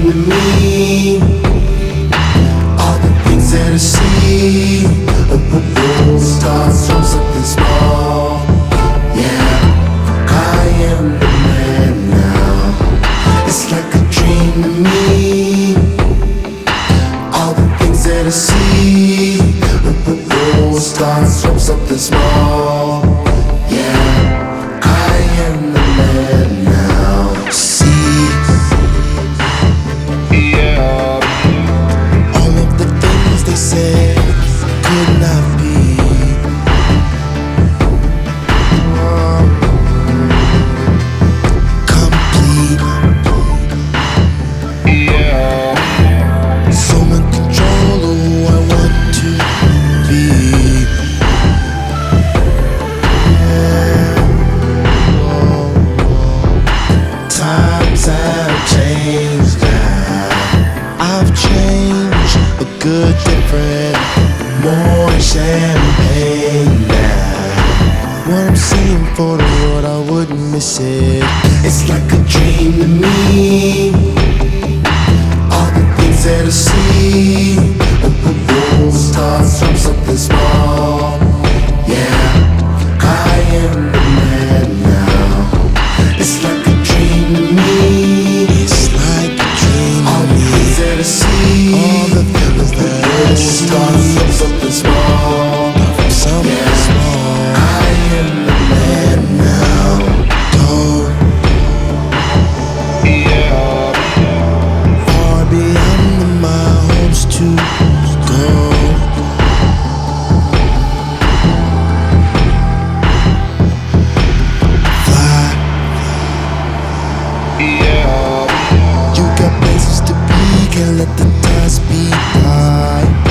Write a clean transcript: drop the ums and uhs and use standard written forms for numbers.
to me. All the things that I see, a purple starts from something small. Yeah, I am the man now. It's like a dream to me. All the things that I see, a purple starts from something small. Yeah, I am the man now. See, yeah, all of the things they said could not be. Complete. Yeah, so in control of who I want to be. Times have changed now. I've changed, a good, different, more champagne now. What I'm seeing for the world, I wouldn't miss it. It's like a dream to me. All the things that I see, a purple starts from something small. Yeah, I am the man now. It's like a dream to me. It's like a dream. All the things that I see, all the things that I see, starts from something small. From something small. I am the man now. Go. Yeah. Far beyond my hopes to go. You got places to be, can't let the time speed by.